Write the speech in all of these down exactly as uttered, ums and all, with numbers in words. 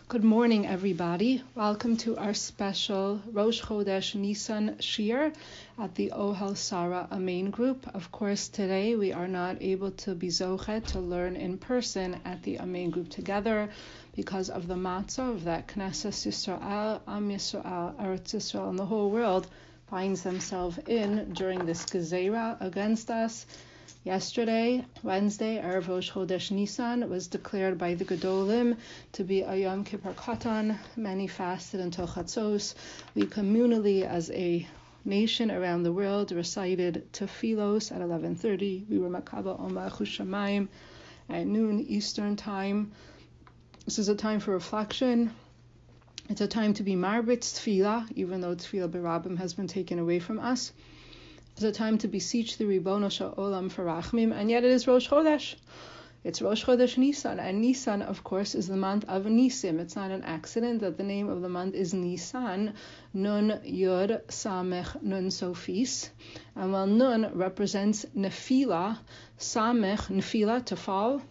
Good morning, everybody. Welcome to our special Rosh Chodesh Nisan Shir at the Ohel Sarah Amen Group. Of course, today we are not able to be zochet to learn in person at the Amen Group together because of the matzah that Knesset Yisrael, Am Yisrael, Eretz Yisrael, and the whole world finds themselves in during this gezerah against us. Yesterday, Wednesday, Erev Rosh Chodesh Nisan, was declared by the Gedolim to be a Yom Kippur Katan. Many fasted until Chatzos. We communally, as a nation around the world, recited Tefillos at eleven thirty. We were Makaba Oma Chushamayim at noon Eastern Time. This is a time for reflection. It's a time to be Marbitz Tefillah, even though Tefillah B'Rabim has been taken away from us. It's a time to beseech the Ribono Shel Olam for Rachmim, and yet it is Rosh Chodesh. It's Rosh Chodesh Nisan, and Nisan, of course, is the month of Nisim. It's not an accident that the name of the month is Nisan, Nun Yod Samech Nun Sofis. And while Nun represents Nefila, Samech, Nefila, to fall,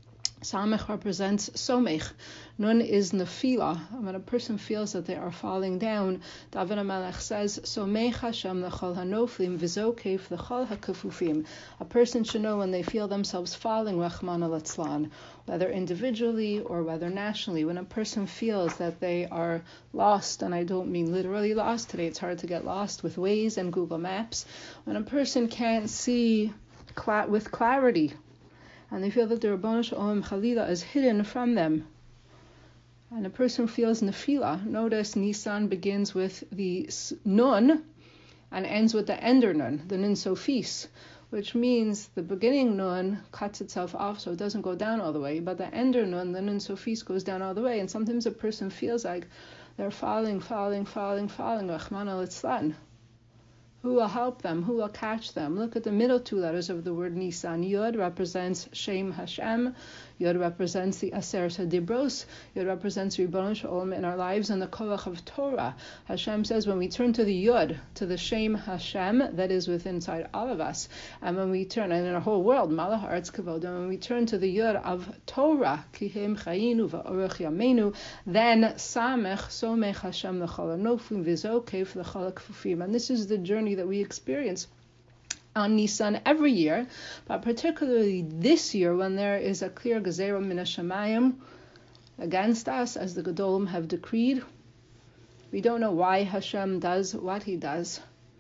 Samech represents Somech. Nun is Nefila. When a person feels that they are falling down, David HaMelech says, Somech Hashem l'chol hanoflim v'zokef l'chol hakafufim. A person should know when they feel themselves falling, Rachmana litzlan, whether individually or whether nationally. When a person feels that they are lost, and I don't mean literally lost, today it's hard to get lost with Waze and Google Maps. When a person can't see cl- with clarity, and they feel that the Ribono Shel Olam Chalila is hidden from them, and a person feels nefila. Notice Nisan begins with the nun and ends with the ender nun, the nun sofis, which means the beginning nun cuts itself off so it doesn't go down all the way, but the ender nun, the nun sofis, goes down all the way. And sometimes a person feels like they're falling, falling, falling, falling. Rachmana litzlan. Who will help them? Who will catch them? Look at the middle two letters of the word Nisan. Yod represents Shem Hashem. Yod represents the Aseret HaDibros. Yod represents Ribono Shel Olam in our lives and the Koach of Torah. Hashem says when we turn to the Yod, to the Shem Hashem that is within inside all of us, and when we turn, and in our whole world, Malach Haaretz Kavod, and when we turn to the Yod of Torah, Kihem Chayinu Va'orech Yameinu, then Samech Somech Hashem L'chol Hanoflim V'zokef L'chol Hakfufim. And this is the journey that we experience on Nisan every year, but particularly this year when there is a clear gezerah min hashamayim against us, as the Gedolim have decreed. We don't know why Hashem does what he does.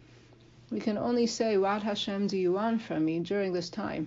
We can only say, what Hashem do you want from me during this time?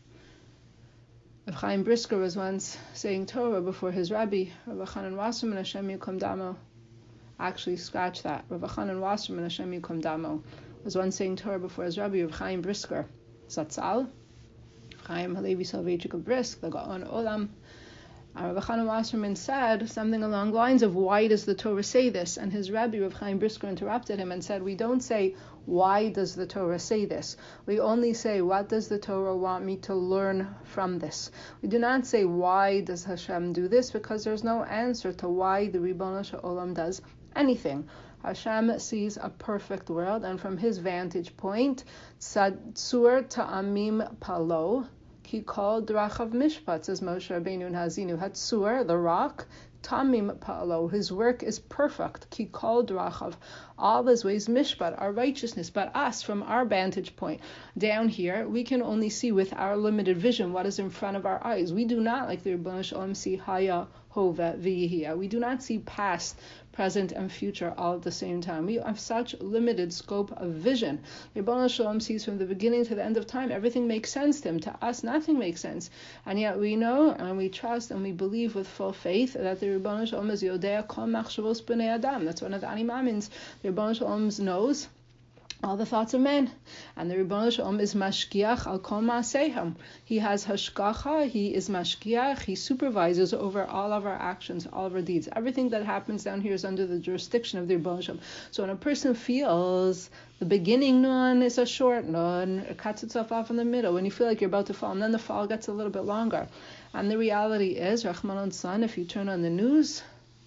Rav Chaim Brisker was once saying Torah before his Rabbi, Rav Chanan Wasserman Hashem Yikom Damo. Actually, scratch that. Rav Chanan Wasserman Hashem Yikom Damo was once saying Torah before his Rabbi, Rav Chaim Brisker, Zatzal, Chaim Halevi Soloveitchik Brisk, the Gaon Olam. And Rav Chanan Wasserman said something along the lines of, why does the Torah say this? And his Rabbi, Rav Chaim Brisker, interrupted him and said, we don't say, why does the Torah say this? We only say, what does the Torah want me to learn from this? We do not say, why does Hashem do this? Because there's no answer to why the Ribono Shel Olam does anything. Hashem sees a perfect world, and from his vantage point, Tzur ta'amim palo, ki kol drachav mishpat, says Moshe Rabbeinu and Hazinu. Hatzur, the rock, tamim palo, his work is perfect. Ki kol drachav, all his ways mishpat, our righteousness. But us, from our vantage point, down here, we can only see with our limited vision what is in front of our eyes. We do not, like the Ribono Shel Olam, see haya, hove, v'yihya. We do not see past, present, and future all at the same time. We have such limited scope of vision. Ribono Shel Olam sees from the beginning to the end of time. Everything makes sense to him. To us, nothing makes sense. And yet we know and we trust and we believe with full faith that the Ribono Shel Olam is Yodea Kol Machshavos B'nei Adam. That's one of the Ani Mamins. The Ribono Shel Olam knows all the thoughts of men. And the Ribono Shel Olam is mashgiach al kol ma'aseihem. He has hashgacha, he is mashgiach, he supervises over all of our actions, all of our deeds. Everything that happens down here is under the jurisdiction of the Ribono Shel Olam. So when a person feels the beginning nun is a short nun, it cuts itself off in the middle, when you feel like you're about to fall, and then the fall gets a little bit longer. And the reality is, Rachmana litzlan, if you turn on the news,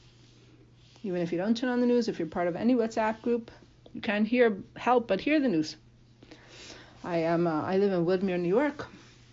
even if you don't turn on the news, if you're part of any WhatsApp group, you can't hear help but hear the news. I am. Uh, I live in Woodmere, New York.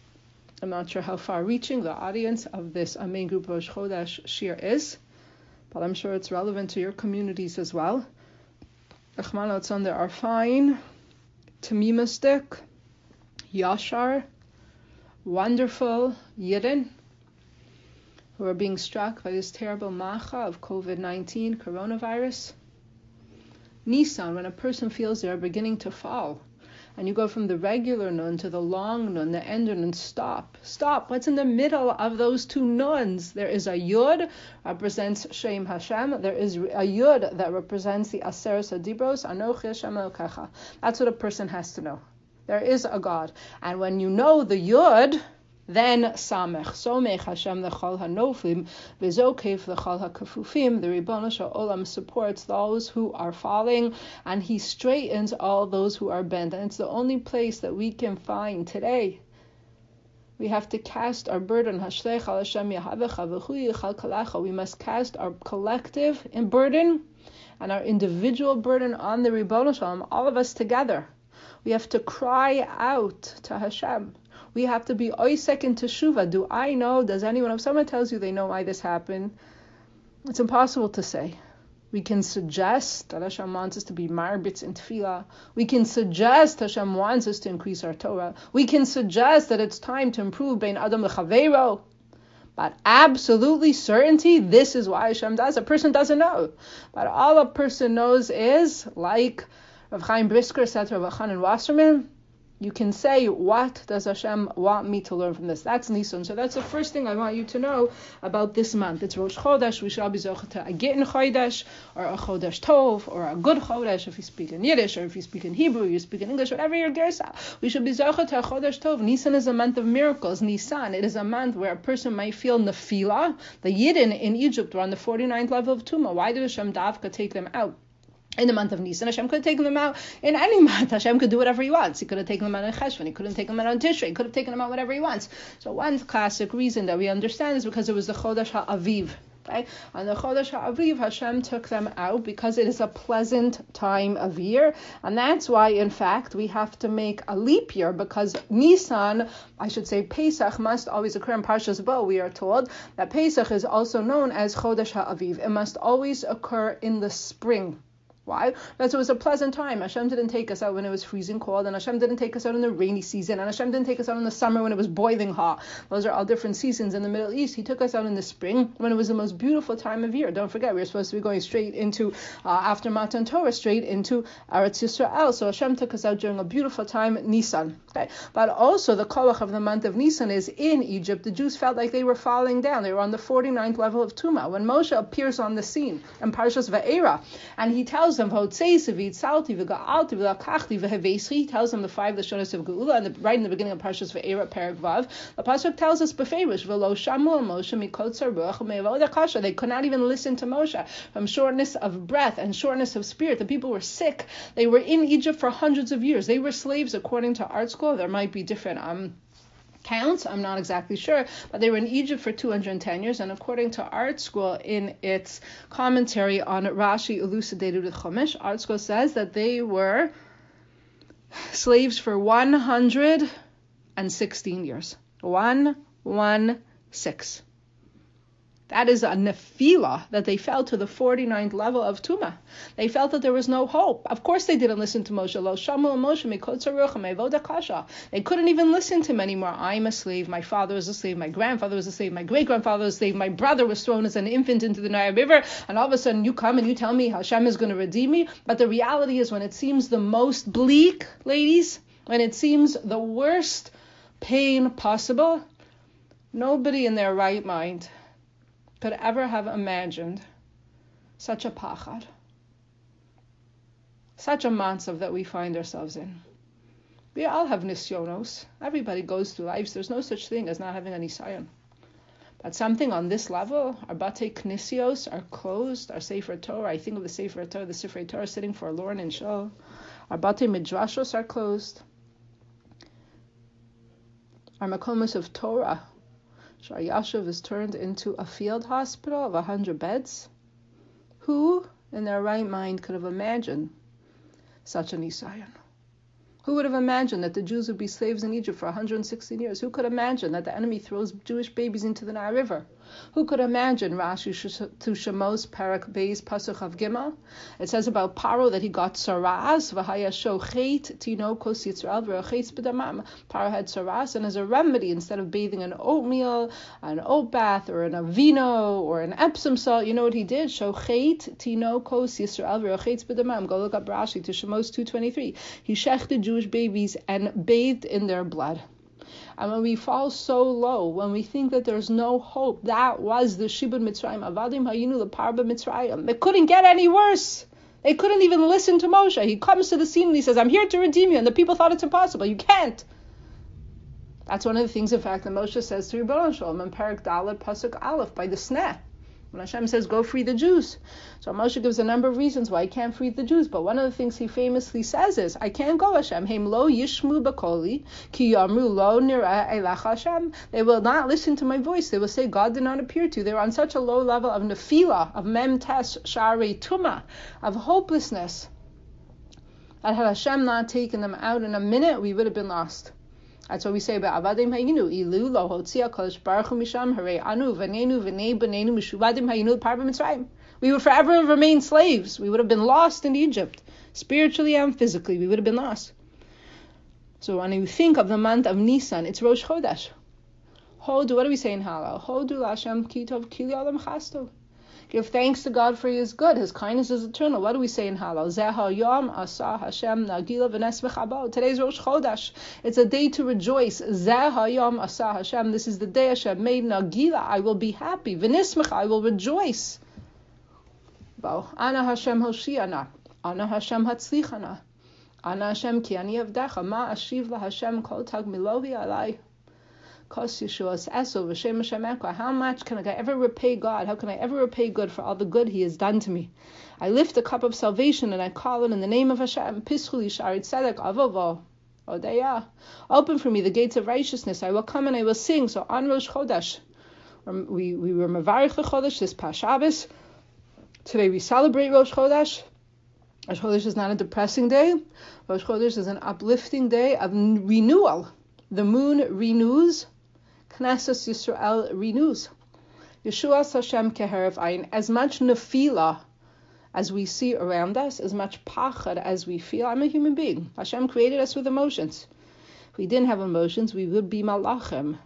I'm not sure how far-reaching the audience of this Amen Group Rosh Chodesh Shir is, but I'm sure it's relevant to your communities as well. Rachmana litzlan, there are fine, tamimistic, yashar, wonderful Yidden who are being struck by this terrible macha of covid nineteen, coronavirus. Nisan, when a person feels they are beginning to fall, and you go from the regular nun to the long nun, the end nun, stop. Stop. What's in the middle of those two nuns? There is a yud, represents Shem Hashem. There is a yud that represents the Aseret Hadibros, Anochi Hashem Elokecha. That's what a person has to know. There is a God. And when you know the yud, then Samech, Somech Hashem L'chol HaNoflim, V'Zokev L'chol HaKafufim, the Ribono Shel Olam supports those who are falling, and He straightens all those who are bent. And it's the only place that we can find today. We have to cast our burden. Hashlech al Hashem Yahavecha V'chu Yichal Kalecha. We must cast our collective burden and our individual burden on the Ribono Shel Olam, all of us together. We have to cry out to Hashem. We have to be oisek in teshuva. Do I know? Does anyone? If someone tells you they know why this happened, it's impossible to say. We can suggest that Hashem wants us to be marbitz in tefillah. We can suggest Hashem wants us to increase our Torah. We can suggest that it's time to improve bein adam lechaveiro. But absolutely certainty, this is why Hashem does. A person doesn't know. But all a person knows is, like Rav Chaim Brisker said to Rav Chanan Wasserman, you can say, what does Hashem want me to learn from this? That's Nisan. So that's the first thing I want you to know about this month. It's Rosh Chodesh. We should all be zocheh to a Gittin Chodesh, or a Chodesh Tov, or a good Chodesh if you speak in Yiddish, or if you speak in Hebrew, you speak in English, whatever your gersa. We should be zocheh to a Chodesh Tov. Nisan is a month of miracles. Nisan, it is a month where a person might feel nefila. The Yidden in Egypt were on the forty-ninth level of Tumah. Why did Hashem Davka take them out in the month of Nisan? Hashem could have taken them out in any month. Hashem could do whatever He wants. He could have taken them out in Cheshvan. He could have taken them out in Tishrei. He could have taken them out whatever He wants. So one classic reason that we understand is because it was the Chodesh HaAviv. Okay? On the Chodesh HaAviv, Hashem took them out because it is a pleasant time of year. And that's why, in fact, we have to make a leap year, because Nisan, I should say Pesach, must always occur in Parshas Bo. We are told that Pesach is also known as Chodesh HaAviv. It must always occur in the spring. Why? Because it was a pleasant time. Hashem didn't take us out when it was freezing cold, and Hashem didn't take us out in the rainy season, and Hashem didn't take us out in the summer when it was boiling hot. Those are all different seasons in the Middle East. He took us out in the spring when it was the most beautiful time of year. Don't forget, we were supposed to be going straight into, uh, after Matan Torah, straight into Eretz Yisrael. So Hashem took us out during a beautiful time, Nisan. Okay? But also, the kolach of the month of Nisan is in Egypt. The Jews felt like they were falling down. They were on the forty-ninth level of Tumah. When Moshe appears on the scene in Parshas Va'era, and he tells them, he tells them the five Lashonos of Geula, and the, right in the beginning of Parshas Va'era, Perek Vav, the pasuk tells us beferish, V'lo shamu Moshe mikotzer ruach me'avoda kasha. They could not even listen to Moshe from shortness of breath and shortness of spirit. The people were sick. They were in Egypt for hundreds of years. They were slaves, according to Art School. There might be different um counts, I'm not exactly sure, but they were in Egypt for two hundred ten years, and according to Art School, in its commentary on Rashi elucidated with Chumash, Art School says that they were slaves for one hundred sixteen years. One, one, six. That is a nefila, that they fell to the forty-ninth level of Tumah. They felt that there was no hope. Of course they didn't listen to Moshe. Lo shamu Moshe mikotzer ruach me'avoda kasha. They couldn't even listen to him anymore. I'm a slave. My father was a slave. My grandfather was a slave. My great-grandfather was a slave. My brother was thrown as an infant into the Nile River. And all of a sudden you come and you tell me Hashem is going to redeem me. But the reality is, when it seems the most bleak, ladies, when it seems the worst pain possible, nobody in their right mind could ever have imagined such a pachad, such a matzav that we find ourselves in. We all have nisyonos. Everybody goes through lives. There's no such thing as not having a nisayon. But something on this level, our batei knisios are closed. Our sefer Torah, I think of the sefer Torah, the sefer Torah sitting forlorn in shul. Our batei midrashos are closed. Our makomos of Torah, Shar Yashuv, is turned into a field hospital of a hundred beds. Who in their right mind could have imagined such a nisayon? Who would have imagined that the Jews would be slaves in Egypt for one hundred sixteen years? Who could imagine that the enemy throws Jewish babies into the Nile River? Who could imagine Rashi to Shemos Parak Beis Pasuk of Gimel? It says about Paro that he got saras, v'haya shochet tinokos Yisrael v'rochetz b'damam. Paro had saras, and as a remedy, instead of bathing in oatmeal, an oat bath, or in a vino, or an Epsom salt, you know what he did? Shochet tinokos Yisrael v'rochetz b'damam. Go look up Rashi to Shemos two twenty-three. He shechted Jewish babies and bathed in their blood. And when we fall so low, when we think that there's no hope, that was the Shibud Mitzrayim. Avadim hayinu leparba Mitzrayim. It couldn't get any worse. They couldn't even listen to Moshe. He comes to the scene and he says, I'm here to redeem you. And the people thought it's impossible. You can't. That's one of the things, in fact, that Moshe says to Ribbono Shel Olam in Parak Dalet Pasuk Aleph by the Sneh. When Hashem says, go free the Jews. So Moshe gives a number of reasons why he can't free the Jews. But one of the things he famously says is, I can't go, Hashem. Heim lo yishmu bakoli, ki yamru lo nirah elach Hashem. They will not listen to my voice. They will say, God did not appear to you. They were on such a low level of nefila, of mem tes sharei tuma, of hopelessness, that had Hashem not taken them out in a minute, we would have been lost. That's what we say about Avadim Hayinu. Ilu lo hotzia kodesh baruch hu misham harei anu v'nenu v'nei b'nenu mishuvadim hayinu parba Mitzrayim. We would forever remain slaves. We would have been lost in Egypt, spiritually and physically. We would have been lost. So when you think of the month of Nisan, it's Rosh Chodesh. Hodu, what do we say in Hallel? Hodu l'Hashem ki tov ki li'olam chasto. Give thanks to God for He is good. His kindness is eternal. What do we say in Hallel? Zeh hayom asa Hashem nagila v'nes v'chabo. Today's Rosh Chodesh. It's a day to rejoice. Zeh hayom asa Hashem. This is the day Hashem made. Nagila, I will be happy. V'nismecha, I will rejoice. Bo, Ana Hashem hoshiana. Ana Hashem hatzlichana. Ana Hashem ki ani avdecha. Ma ashiv la Hashem kol tag milohi alai. How much can I ever repay God? How can I ever repay good for all the good He has done to me? I lift the cup of salvation and I call it in the name of Hashem. Open for me the gates of righteousness. I will come and I will sing. So on Rosh Chodesh, we, we were Mevarich Chodesh this past Shabbos. Today we celebrate Rosh Chodesh. Rosh Chodesh is not a depressing day. Rosh Chodesh is an uplifting day of renewal. The moon renews. Knesset Yisrael renews. Yeshua Hashem keherav ayin. As much nefila as we see around us, as much pachad as we feel. I'm a human being. Hashem created us with emotions. If we didn't have emotions, we would be malachim.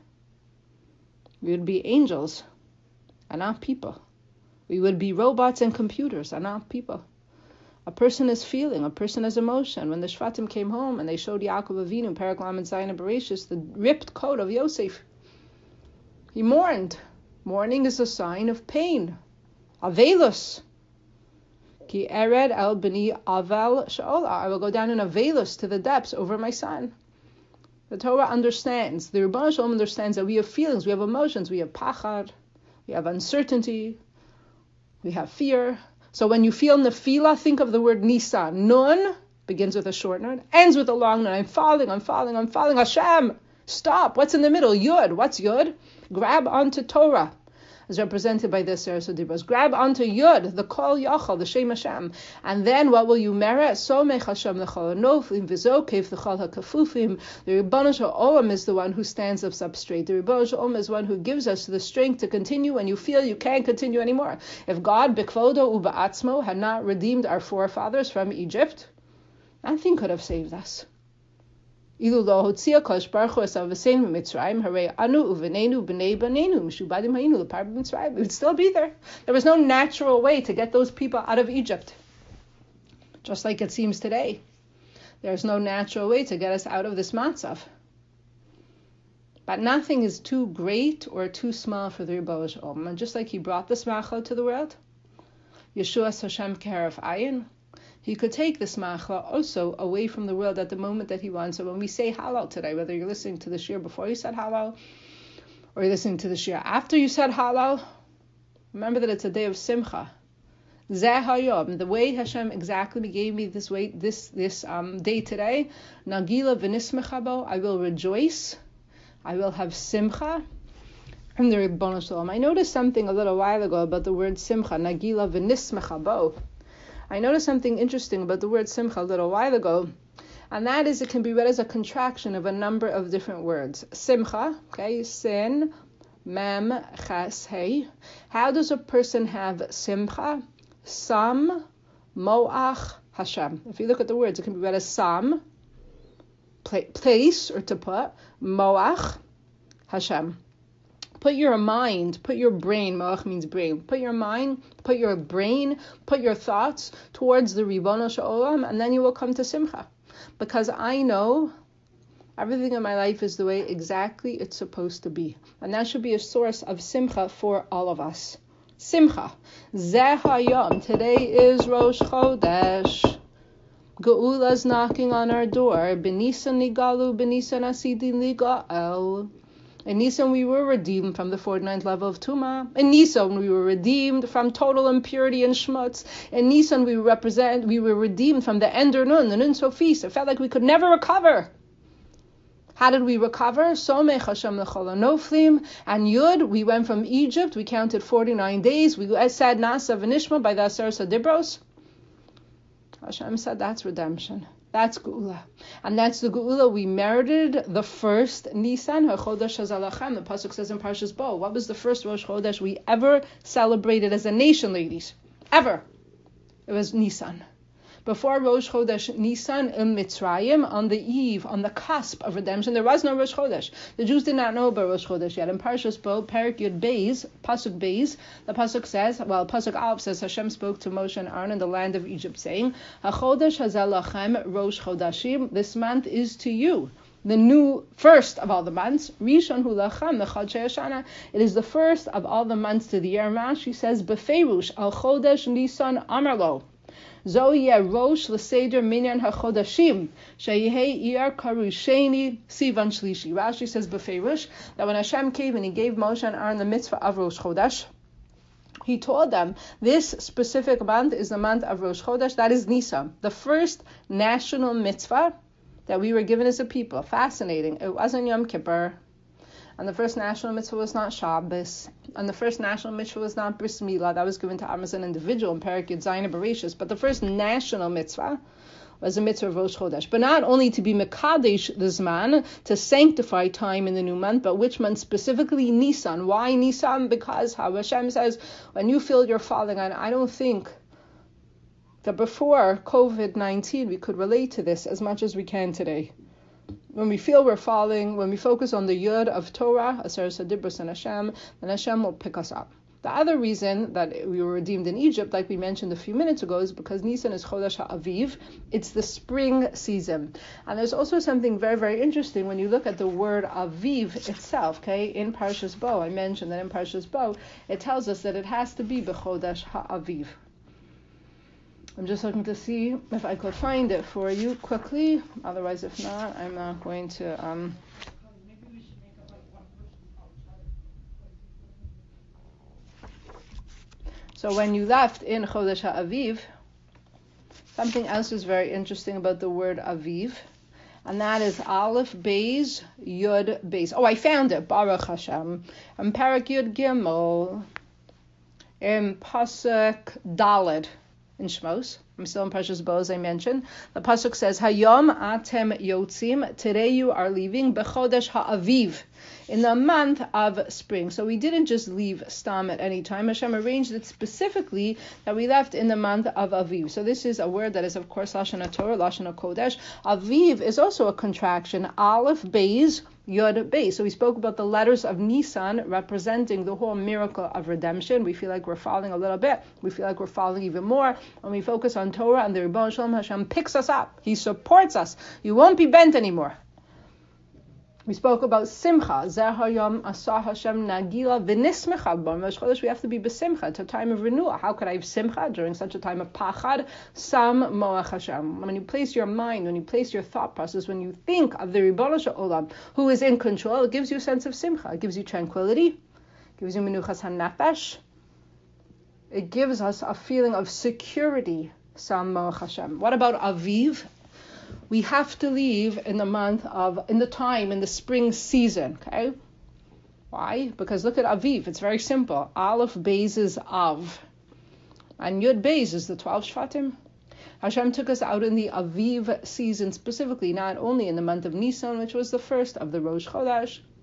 We would be angels, and not people. We would be robots and computers, and not people. A person is feeling, a person has emotion. When the Shvatim came home and they showed Yaakov Avinu, Perek Lamed Zayin Bereshis, the ripped coat of Yosef, he mourned. Mourning is a sign of pain. Avelus. Ki ered el b'ni avel sha'ola. I will go down in avelus, to the depths, over my son. The Torah understands, the Ribbono Shel Olam understands that we have feelings, we have emotions, we have pachad, we have uncertainty, we have fear. So when you feel nefila, think of the word Nisan. Nun begins with a short nun, ends with a long nun. I'm falling, I'm falling, I'm falling. Hashem, stop. What's in the middle? Yud. What's Yud? Grab onto Torah, as represented by this Seres Dibros. Grab onto Yud, the Kol Yachal, the Shem Hashem. And then what will you merit? Somech Hashem l'chol hanoflim v'zokev l'chol hakafufim. The Ribbono Shel Olam is the one who stands us up straight. The Ribbono Shel Olam is the one who gives us the strength to continue when you feel you can't continue anymore. If God, b'kvodo u'ba'atzmo, had not redeemed our forefathers from Egypt, nothing could have saved us. Ilu lo hotzia kodesh baruch hu esav v'seinu Mitzrayim harei anu uvenenu b'nei b'nenu mishubadim hayinu leparba Mitzrayim. We would still be there. There was no natural way to get those people out of Egypt. Just like it seems today. There's no natural way to get us out of this matzav. But nothing is too great or too small for the Ribbono Shel Olam. And just like He brought this machla to the world, Yeshua Hashem keherav ayin, He could take this machla also away from the world at the moment that He wants. So when we say Hallel today, whether you're listening to the shir before you said Hallel, or you're listening to the shir after you said Hallel, remember that it's a day of Simcha. Zeh hayom, the way Hashem exactly gave me this way, this this um, day today, Nagila v'nismecha bo, I will rejoice, I will have Simcha. And the Ribbono Shel Olam. I noticed something a little while ago about the word Simcha, Nagila v'nismecha bo. I noticed something interesting about the word simcha a little while ago, and that is it can be read as a contraction of a number of different words. Simcha, okay, sin, Mem Ches Hey. How does a person have simcha? Sam Moach Hashem. If you look at the words, it can be read as Sam, place or to put, Moach Hashem. Put your mind, put your brain, Moach means brain, put your mind, put your brain, put your thoughts towards the Ribono Shel Olam, and then you will come to simcha. Because I know everything in my life is the way exactly it's supposed to be. And that should be a source of simcha for all of us. Simcha. Zeh hayom. Today is Rosh Chodesh. Geula's knocking on our door. Benisan nigalu, benisan asidin ligael. In Nisan we were redeemed from the forty-ninth level of Tumah. In Nisan we were redeemed from total impurity and schmutz. In Nisan we represent we were redeemed from the Ender Nun, the Nun Sofis. It felt like we could never recover. How did we recover? Somech Hashem l'chol hanoflim. And Yud, we went from Egypt. We counted forty-nine days. We said Nasa v'nishma by the Aseret Dibros. Hashem said that's redemption. That's Geula. And that's the Geula we merited the first Nisan, HaChodesh HaZalachem. The Pasuk says in Parshas Bo. What was the first Rosh Chodesh we ever celebrated as a nation, ladies? Ever. It was Nisan. Before Rosh Chodesh Nisan in Mitzrayim, on the eve, on the cusp of redemption, there was no Rosh Chodesh. The Jews did not know about Rosh Chodesh yet. In Parshas Bo, Perik Yud Beis, Pasuk Beis, the Pasuk says, well, Pasuk Aleph says, Hashem spoke to Moshe and Aaron in the land of Egypt, saying, HaChodesh HaZalachem Rosh Chodashim, this month is to you the new first of all the months. Rishon Hu Lachem, the Chodshei Hashanah. It is the first of all the months to the year. Rashi says, Befeirush Al Chodesh Nisan Amarlo. Zoyeh Rosh L'Seder Minyan HaChodashim Sheyehei Iyar Karusheni Sivan Shlishi. Rashi says Befeirush that when Hashem came and He gave Moshe and Aaron the mitzvah of Rosh Chodesh, He told them this specific month is the month of Rosh Chodesh. That is Nisan, the first national mitzvah that we were given as a people. Fascinating. It wasn't Yom Kippur. And the first national mitzvah was not Shabbos. And the first national mitzvah was not Bris Milah. That was given to Aaron as an individual in Perek Yud Zayin Bereshis. But the first national mitzvah was a mitzvah of Rosh Chodesh. But not only to be Mekadesh the Zman, to sanctify time in the new month, but which month specifically? Nisan. Why Nisan? Because how Hashem says, when you feel you're falling, and I don't think that before covid nineteen we could relate to this as much as we can today. When we feel we're falling, when we focus on the Yud of Torah, Aseret Dibros and Hashem, then Hashem will pick us up. The other reason that we were redeemed in Egypt, like we mentioned a few minutes ago, is because Nisan is Chodesh HaAviv. It's the spring season. And there's also something very, very interesting when you look at the word Aviv itself, okay? In Parshas Bo, I mentioned that in Parshas Bo, it tells us that it has to be B'Chodesh HaAviv. I'm just looking to see if I could find it for you quickly. Otherwise, if not, I'm not going to... Um, So when you left in Chodesh HaAviv, something else is very interesting about the word Aviv, and that is Aleph Beis Yud Beis. Oh, I found it. Baruch Hashem. And Parak Yud Gimel in Pasuk Daled in Shmos. I'm still in Parshas Bo, as I mentioned. The pasuk says, Hayom atem yotzim. Today you are leaving B'chodesh ha'aviv, in the month of spring. So we didn't just leave Stam at any time. Hashem arranged it specifically that we left in the month of Aviv. So this is a word that is, of course, Lashon HaTorah, Lashon HaKodesh. Aviv is also a contraction. Aleph Beis Yud Beis. So we spoke about the letters of Nisan representing the whole miracle of redemption. We feel like we're falling a little bit. We feel like we're falling even more. When we focus on Torah and the Ribono Shel Olam, Hashem picks us up. He supports us. You won't be bent anymore. We spoke about Simcha. Zeh hayom asah Hashem nagila v'nismecha. B'Rosh Chodesh we have to be b'simcha. It's a time of renewal. How could I have Simcha during such a time of pachad? Sam moach Hashem. When you place your mind, when you place your thought process, when you think of the Ribono Shel Olam, who is in control, it gives you a sense of Simcha. It gives you tranquility. It gives you menuchas hanafesh. It gives us a feeling of security. Sam moach Hashem. What about Aviv? We have to leave in the month of, in the time, in the spring season, okay? Why? Because look at Aviv. It's very simple. Aleph Beis is Av. And Yud Beis is the twelve Shvatim. Hashem took us out in the Aviv season specifically, not only in the month of Nisan, which was the first of the Rosh Chodesh,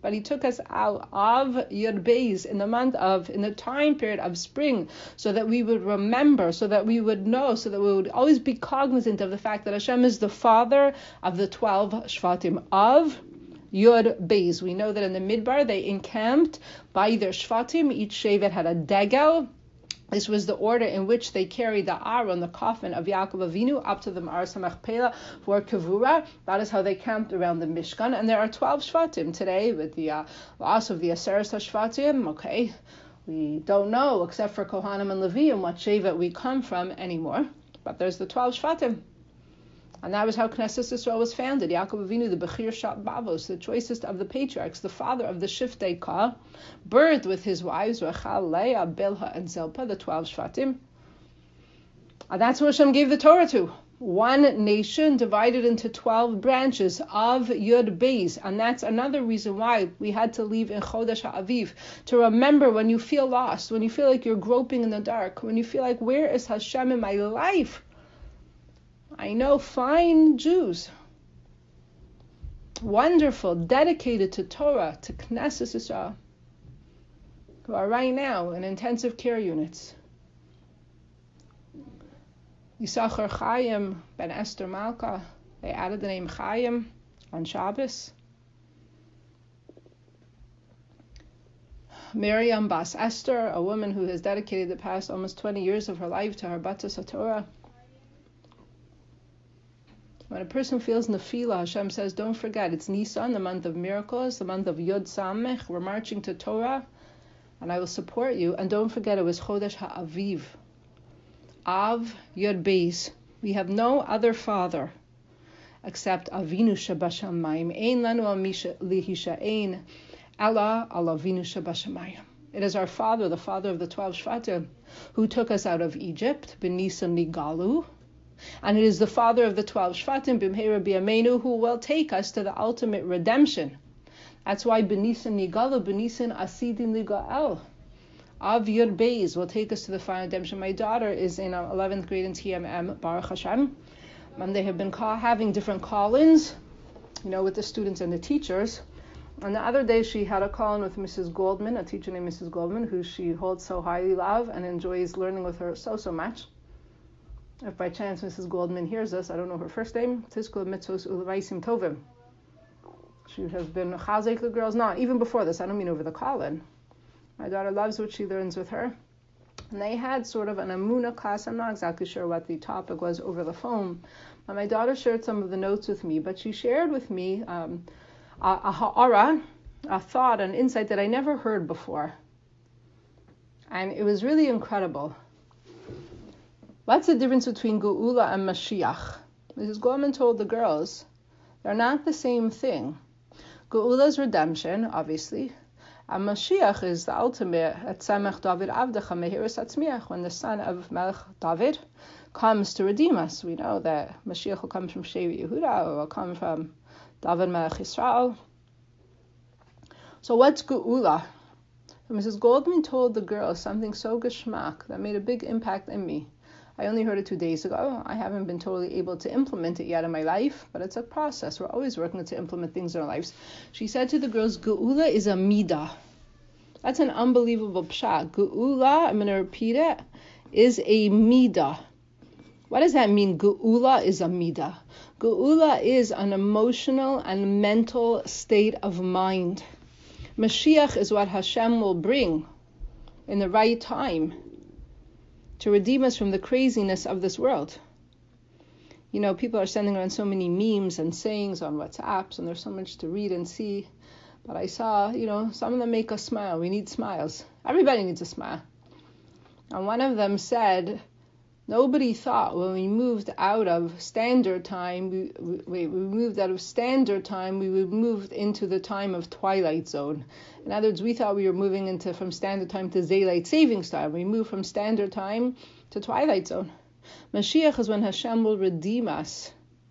but he took us out of Yud Beis in the month of, in the time period of spring, so that we would remember, so that we would know, so that we would always be cognizant of the fact that Hashem is the father of the twelve Shvatim of Yud Beis. We know that in the Midbar they encamped by their Shvatim. Each Shevet had a degel. This was the order in which they carried the Aron, the coffin of Yaakov Avinu, up to the Ma'aras HaMachpelah for Kavura. That is how they camped around the Mishkan. And there are twelve Shvatim today with the uh, loss of the Aseres HaShvatim. Okay, we don't know, except for Kohanim and Leviim, what Shevet we come from anymore. But there's the twelve Shvatim. And that was how Knesset Yisrael was founded. Yaakov Avinu, the Bechir Shat Bavos, the choicest of the patriarchs, the father of the Shiftei Ka, birthed with his wives, Rachel, Leah, Bilhah, and Zilpah, the twelve Shvatim. And that's who Hashem gave the Torah to. One nation divided into twelve branches of Yud Beis. And that's another reason why we had to leave in Chodesh HaAviv, to remember when you feel lost, when you feel like you're groping in the dark, when you feel like, where is Hashem in my life? I know fine Jews, wonderful, dedicated to Torah, to Knesset Yisrael, who are right now in intensive care units. Yisachar Chaim ben Esther Malka, they added the name Chaim on Shabbos. Miriam Bas Esther, a woman who has dedicated the past almost twenty years of her life to her Batas HaTorah. When a person feels nefila, Hashem says, don't forget, it's Nisan, the month of miracles, the month of Yud Samech. We're marching to Torah, and I will support you. And don't forget, it was Chodesh HaAviv. Av Yud Beis. We have no other father except Avinu Shebashamayim. Ein lanu amisha lihisha'ein ela al Avinu Shebashamayim. It is our father, the father of the twelve Shvatim, who took us out of Egypt, B'nisan Nigalu. And it is the father of the twelve Shvatim, B'mheira B'yameinu, who will take us to the ultimate redemption. That's why B'nisan Nigalu, B'nisan Asidin Ligael. Av Yud Beis will take us to the final redemption. My daughter is in eleventh grade in T M M, Baruch Hashem. And they have been call, having different call-ins, you know, with the students and the teachers. And the other day she had a call-in with Missus Goldman, a teacher named Missus Goldman, who she holds so highly love and enjoys learning with her so, so much. If by chance Missus Goldman hears us, I don't know her first name, Tizkul Mitzvos Ulevaisim Tovim. She has been Chazek the girls, not even before this, I don't mean over the call-in. My daughter loves what she learns with her. And they had sort of an Amuna class. I'm not exactly sure what the topic was over the phone. But my daughter shared some of the notes with me, but she shared with me um, a, a ha'ara, a thought, an insight that I never heard before. And it was really incredible. What's the difference between Geula and Mashiach? Missus Gorman told the girls, they're not the same thing. Geula is redemption, obviously. And Mashiach is the ultimate, at Tzemach David Avdecha Mehiras Atzmiach, when the son of Melech David comes to redeem us. We know that Mashiach will come from Shevi Yehuda, or will come from David Melech Yisrael. So what's Geula? Missus Goldman told the girls something so geschmack that made a big impact in me. I only heard it two days ago. I haven't been totally able to implement it yet in my life, but it's a process. We're always working to implement things in our lives. She said to the girls, Geula is a midah. That's an unbelievable pshat. Geula, I'm going to repeat it, is a midah. What does that mean? Geula is a midah. Geula is an emotional and mental state of mind. Mashiach is what Hashem will bring in the right time to redeem us from the craziness of this world. You know, people are sending around so many memes and sayings on WhatsApps, and there's so much to read and see. But I saw, you know, some of them make us smile. We need smiles. Everybody needs a smile. And one of them said, nobody thought when we moved out of standard time, we, we, we moved out of standard time, we would move into the time of twilight zone. In other words, we thought we were moving into from standard time to daylight savings time. We moved from standard time to twilight zone. Mashiach is when Hashem will redeem us.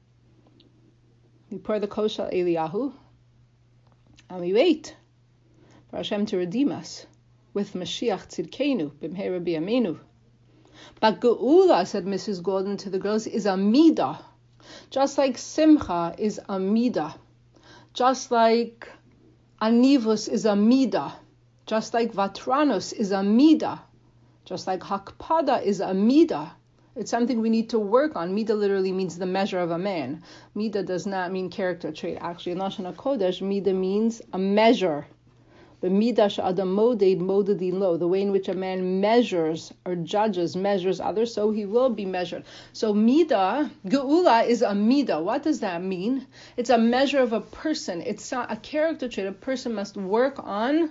We pour the koshal Eliyahu, and we wait for Hashem to redeem us with Mashiach Tzidkenu, B'mheira B'yameinu. But Geula, said Missus Golden to the girls, is a midah. Just like Simcha is a midah. Just like Anivus is a midah, just like vatranus is a midah, just like hakpada is a midah. It's something we need to work on. Midah literally means the measure of a man. Midah does not mean character trait. Actually, in Lashon HaKodesh, midah means a measure. But midah she'adam moded modedin lo, the way in which a man measures or judges, measures others, so he will be measured. So midah, geula is a midah. What does that mean? It's a measure of a person. It's a character trait a person must work on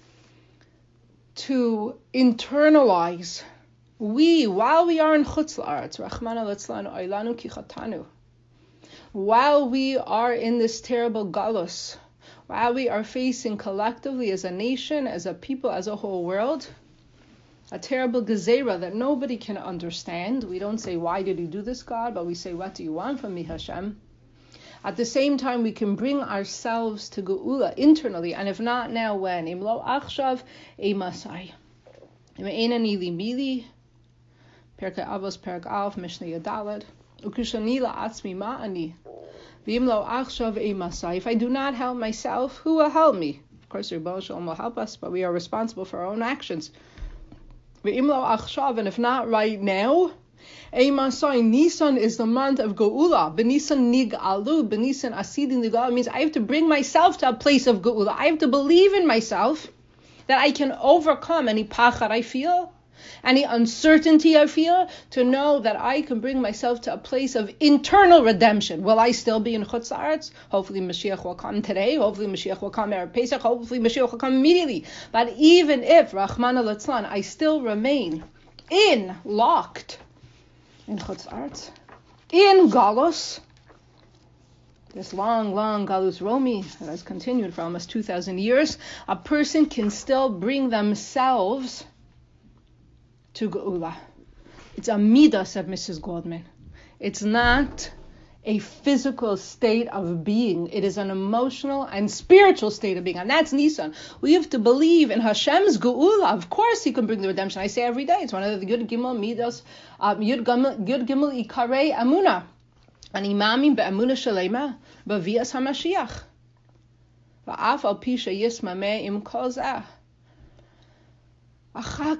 to internalize. We, while we are in Chutz La'aretz, Rachmana litzlan oilanu ki chatanu, while we are in this terrible galus, while we are facing collectively as a nation, as a people, as a whole world, a terrible gezerah that nobody can understand. We don't say, why did you do this, God? But we say, what do you want from me, Hashem? At the same time, we can bring ourselves to geula internally, and if not now, when? Im lo achshav eimasai. Im einani li mili. Perkei Avos, Perek Alf, Mishnah Yadalad. Ukushani la'atzmi ma'ani. V'im lo achshav eimasai. If I do not help myself, who will help me? Of course, Rebbe Shalom will help us, but we are responsible for our own actions. V'im lo achshav, and if not right now, eimasai. Nisan is the month of geula. B'nisan nig'alu, b'nisan asidin nig'alu means I have to bring myself to a place of geula. I have to believe in myself that I can overcome any pachad I feel, any uncertainty I feel, to know that I can bring myself to a place of internal redemption. Will I still be in Chutz La'aretz? Hopefully Mashiach will come today. Hopefully Mashiach will come Erev Pesach. Hopefully Mashiach will come immediately. But even if, Rachmana litzlan, I still remain in, locked, in Chutz La'aretz, in Galus, this long, long Galus Romi that has continued for almost two thousand years, a person can still bring themselves to geula. It's a midah, said Missus Goldman. It's not a physical state of being. It is an emotional and spiritual state of being. And that's Nisan. We have to believe in Hashem's geula. Of course he can bring the redemption. I say every day. It's one of the Yud Gimel midas, um, Yud Gimel Ikarei Amuna. An imamim be'amuna shalema b'vias hamashiach. Va'af al pi sheyismameh im kol zeh. I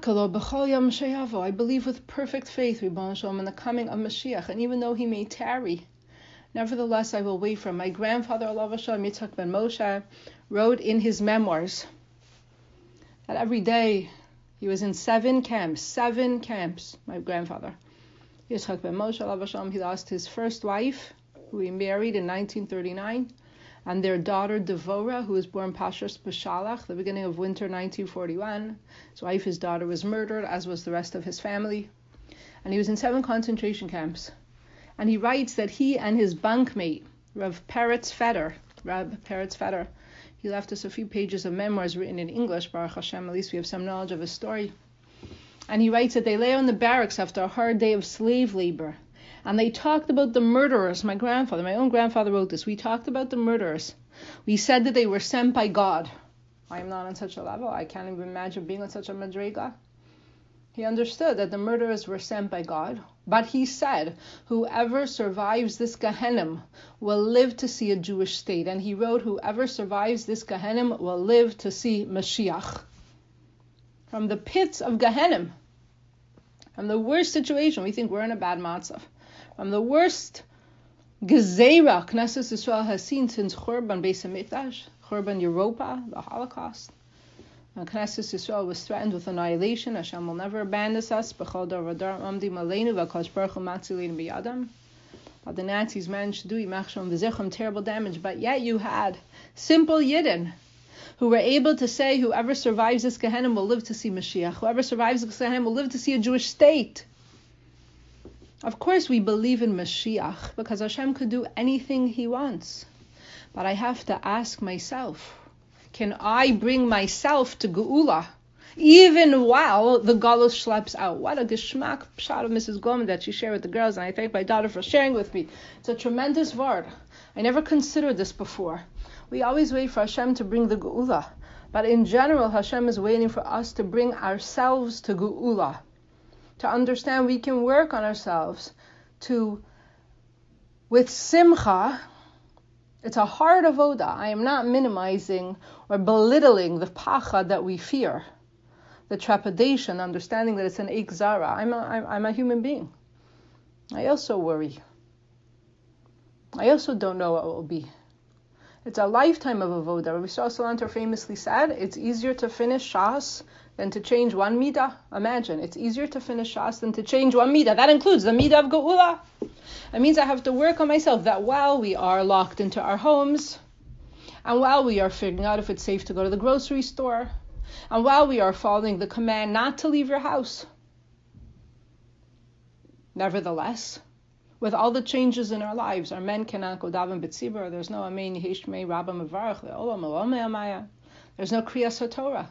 believe with perfect faith, Ribbon Shalom, in the coming of Mashiach, and even though he may tarry, nevertheless I will wait for him. My grandfather, Alav Hashem, Yitzhak ben Moshe, wrote in his memoirs that every day he was in seven camps, seven camps, my grandfather. Yitzhak ben Moshe, Alav Hashem, he lost his first wife, who he married in nineteen thirty-nine, and their daughter Devora, who was born Pashas B'Shalach, the beginning of winter nineteen forty-one. His wife, his daughter, was murdered, as was the rest of his family. And he was in seven concentration camps. And he writes that he and his bunkmate, Rav Peretz Feder, Rab Peretz Feder, he left us a few pages of memoirs written in English, Baruch Hashem, at least we have some knowledge of his story. And he writes that they lay on the barracks after a hard day of slave labor. And they talked about the murderers. My grandfather, my own grandfather wrote this. We talked about the murderers. We said that they were sent by God. I am not on such a level. I can't even imagine being on such a madrega. He understood that the murderers were sent by God. But he said, whoever survives this Gehenim will live to see a Jewish state. And he wrote, whoever survives this Gehenim will live to see Mashiach. From the pits of Gehenim, from the worst situation, we think we're in a bad matzav. From the worst gezerah Knesset Yisrael has seen since Churban Beis Hamikdash, Churban Europa, the Holocaust. And Knesset Yisrael was threatened with annihilation. Hashem will never abandon us. B'chol dar v'dar amdi maleinu v'akadosh baruch hu matzileinu b'yadam. But the Nazis managed to do imachshon v'zichron terrible damage. But yet you had simple Yidden who were able to say, whoever survives this Gehenim will live to see Mashiach. Whoever survives this Gehenim will live to see a Jewish state. Of course we believe in Mashiach because Hashem could do anything he wants. But I have to ask myself, can I bring myself to Geula even while the Galus schleps out? What a geschmack shot of Missus Goldman that she shared with the girls, and I thank my daughter for sharing with me. It's a tremendous word. I never considered this before. We always wait for Hashem to bring the Geula. But in general, Hashem is waiting for us to bring ourselves to Geula. To understand we can work on ourselves to, with simcha, It's a hard avoda. I am not minimizing or belittling the pachad that we fear, the trepidation, understanding that it's an eik zara. I'm a, I'm, I'm a human being. I also worry. I also don't know what it will be. It's a lifetime of avoda. Rabbi Yisrael Salanter famously said, it's easier to finish Shas than to change one midah. Imagine, it's easier to finish Shas than to change one midah. That includes the midah of Geula. It means I have to work on myself, that while we are locked into our homes, and while we are figuring out if it's safe to go to the grocery store, and while we are following the command not to leave your house, nevertheless, with all the changes in our lives, our men cannot go daven b'tzibur, there's no amen yehishmei rabba mevarach le'olam olomei amaya, there's no kriyas haTorah.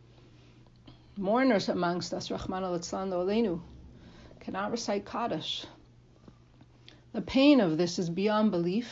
Mourners amongst us, Rachmana litzlan lo'aleinu, cannot recite Kaddish. The pain of this is beyond belief.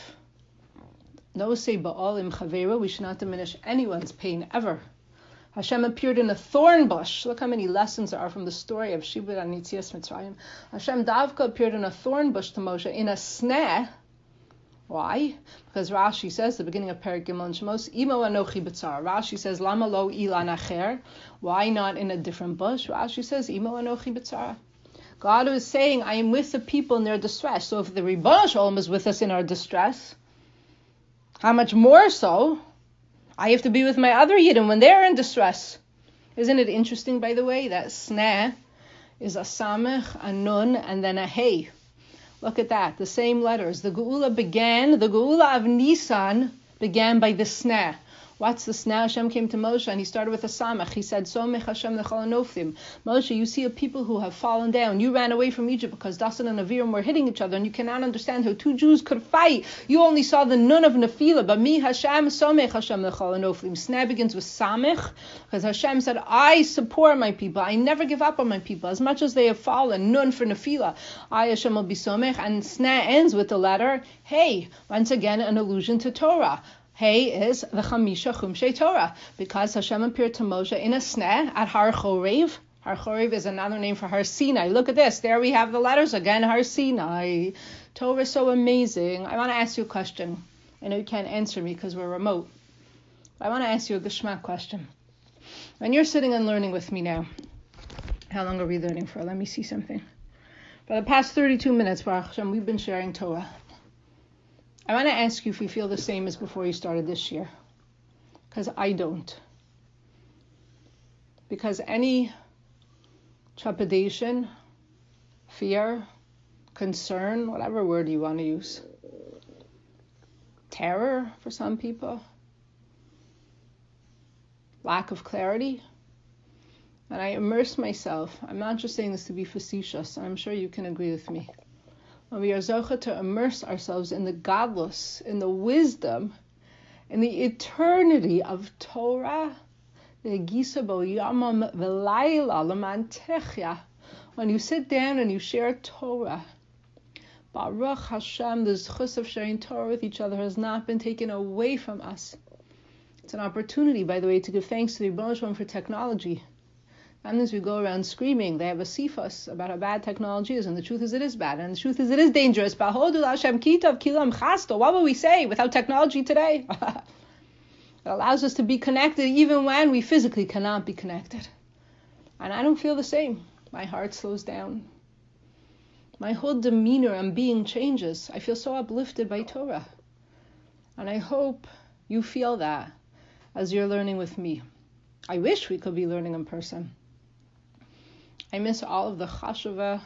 No say ba'alim chavera, we should not diminish anyone's pain ever. Hashem appeared in a thorn bush. Look how many lessons there are from the story of Shibud and Yitzias Mitzrayim. Hashem Davka appeared in a thorn bush to Moshe, in a sneh. Why? Because Rashi says, the beginning of Perek Gimel and Shemos, Imo anochi b'tzar. Rashi says, Lama lo ilan acher. Why not in a different bush? Rashi says, Imo anochi b'tzar. God is saying, I am with the people in their distress. So if the Ribono Shel Olam is with us in our distress, how much more so I have to be with my other Yidden when they're in distress. Isn't it interesting, by the way, that sneh is a samech, a nun, and then a hey. Look at that, the same letters. The Geula began, the Geula of Nisan began by the sneh. What's the sneh? Hashem came to Moshe and he started with a samech. He said, Somech Hashem lechol hanoflim. Moshe, you see a people who have fallen down. You ran away from Egypt because Dasan and Aviram were hitting each other and you cannot understand how two Jews could fight. You only saw the nun of Nephila, but me, Hashem, Somech Hashem lechol hanoflim. Sneh begins with samech because Hashem said, I support my people. I never give up on my people. As much as they have fallen, nun for Nephila, I, Hashem, will be somech. And sneh ends with the letter hey. Once again, an allusion to Torah. Hey is the Chamisha Chumshei Torah, because Hashem appeared to Moshe in a sneh at Har Chorev. Har Chorev is another name for Har Sinai. Look at this. There we have the letters again, Har Sinai. Torah is so amazing. I want to ask you a question. I know you can't answer me because we're remote. But I want to ask you a Geshmak question. When you're sitting and learning with me now, how long are we learning for? Let me see something. For the past thirty-two minutes, Baruch Hashem, we've been sharing Torah. I want to ask you if you feel the same as before you started this year. Because I don't. Because any trepidation, fear, concern, whatever word you want to use, terror for some people, lack of clarity, and I immerse myself. I'm not just saying this to be facetious, and I'm sure you can agree with me. When we are zocha to immerse ourselves in the godless, in the wisdom, in the eternity of Torah, when you sit down and you share Torah, Baruch Hashem, the zchus of sharing Torah with each other has not been taken away from us. It's an opportunity, by the way, to give thanks to the Ribono Shel Olam for technology. Sometimes we go around screaming, they have a sifas about how bad technology is, and the truth is it is bad, and the truth is it is dangerous. What will we say without technology today? It allows us to be connected even when we physically cannot be connected. And I don't feel the same. My heart slows down. My whole demeanor and being changes. I feel so uplifted by Torah. And I hope you feel that as you're learning with me. I wish we could be learning in person. I miss all of the chashuva,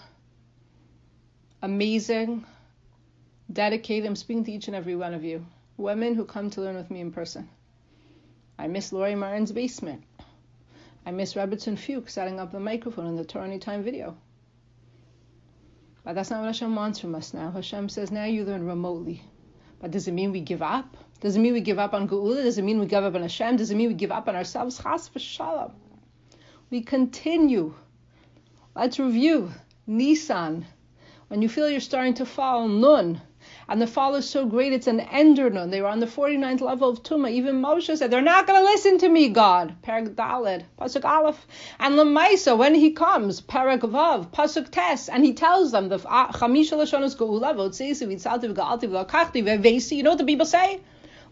amazing, dedicated, I'm speaking to each and every one of you, women who come to learn with me in person. I miss Lori Martin's basement. I miss Rebbetzin Fuchs setting up the microphone in the Torah Anytime video. But that's not what Hashem wants from us now. Hashem says, now you learn remotely. But does it mean we give up? Does it mean we give up on Geula? Does it mean we give up on Hashem? Does it mean we give up on ourselves? Chas v'shalom. We continue. Let's review. Nisan. When you feel you're starting to fall, Nun. And the fall is so great, it's an ender Nun. They were on the forty-ninth level of Tumah. Even Moshe said, they're not going to listen to me, God. Perek Daled, Pasuk Aleph. And Lamaisa, when he comes, Perek Vav, Pasuk Tes, and he tells them, the Chamisha Lashonos Geula, Votzeisi, Vitzalti, V'Ga'alti, V'Lakachti, V'Veisi. You know what the people say?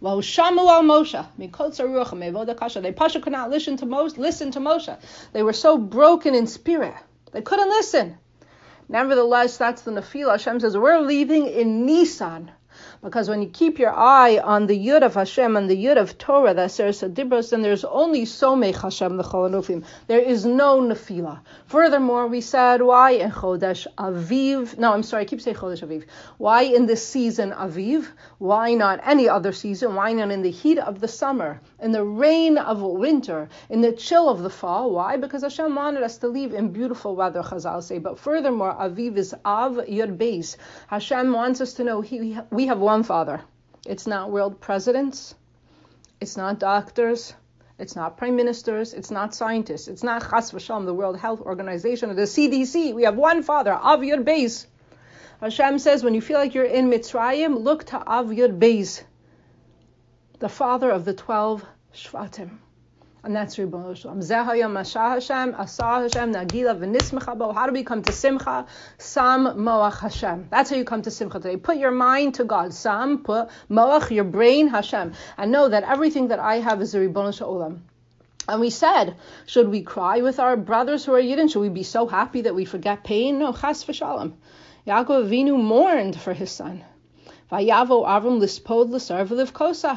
Well, Shamu al Moshe, Mikotza Ruach Mevoda Kasha. They Pasha could not listen to Moshe. Listen to Moshe. They were so broken in spirit. They couldn't listen. Nevertheless, that's the Nefila. Hashem says, we're leaving in Nisan. Because when you keep your eye on the Yud of Hashem and the Yud of Torah, the Aseret Dibros, then there's only Somech Hashem L'chol Anufim. There is no Nefila. Furthermore, we said, why in Chodesh Aviv? No, I'm sorry, I keep saying Chodesh Aviv. Why in this season Aviv? Why not any other season? Why not in the heat of the summer, in the rain of winter, in the chill of the fall? Why? Because Hashem wanted us to leave in beautiful weather, Chazal say. But furthermore, Aviv is Av Yud Beis. Hashem wants us to know he, we have one Father. It's not world presidents. It's not doctors. It's not prime ministers. It's not scientists. It's not Chas v'Shalom, the World Health Organization, or the C D C. We have one Father, Av Yud Beis. Hashem says, when you feel like you're in Mitzrayim, look to Av Yud Beis, the father of the twelve Shvatim. And that's Ribbon Shalom. Zehayam Mashah Hashem, Asah Hashem, Nagila v'nismecha bo. How do we come to Simcha? Sam Moach Hashem. That's how you come to Simcha today. Put your mind to God. Sam, put Moach, your brain, Hashem. And know that everything that I have is a Ribbon Shalom. And we said, should we cry with our brothers who are Yidden? Should we be so happy that we forget pain? No, Chas v'Shalom. Yaakov Avinu mourned for his son. Vayavo Avram lispod l'sar v'livkosa.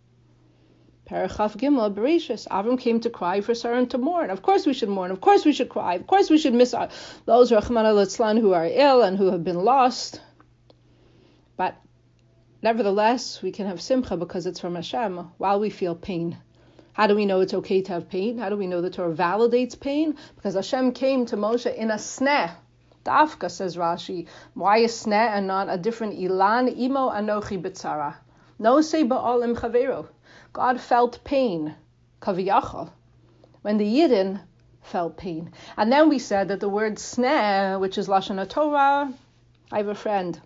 Parachav Gimel Bereshis. Avram came to cry for Sarah and to mourn. Of course we should mourn. Of course we should cry. Of course we should miss our, those Rachmana Litzlan who are ill and who have been lost. But nevertheless, we can have simcha because it's from Hashem while we feel pain. How do we know it's okay to have pain? How do we know the Torah validates pain? Because Hashem came to Moshe in a sneh. Dafka, says Rashi. Why a sneh and not a different ilan? Imo anochi b'tzara. No say ba'al im chavero. God felt pain, kaviyachal, when the Yidden felt pain. And then we said that the word sneh, which is Lashon Torah, I have a friend,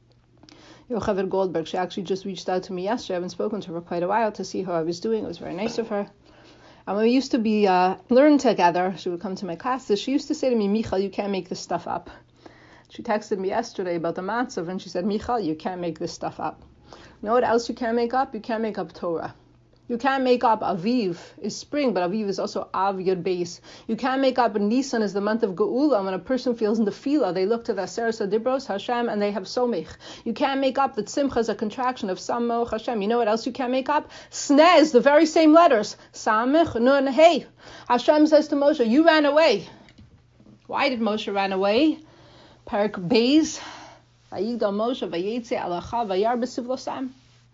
Yocheved Goldberg. She actually just reached out to me yesterday. I haven't spoken to her for quite a while to see how I was doing. It was very nice of her. And when we used to be uh, learn together, she would come to my classes. She used to say to me, Michal, you can't make this stuff up. She texted me yesterday about the matzav, and she said, Michal, you can't make this stuff up. You know what else you can't make up? You can't make up Torah. You can't make up Aviv is spring, but Aviv is also Av Yud Beis. You can't make up Nisan is the month of Geula. When a person feels in the Fila, they look to the Aseret Dibros, Hashem, and they have Somech. You can't make up that Simcha is a contraction of Sam Moach Hashem. You know what else you can't make up? Sneh is the very same letters. Samech, Nun, Hey. Hashem says to Moshe, you ran away. Why did Moshe run away? Parak Beis. Vayigdal Moshe vayetze alacha vayar b'sivlosam.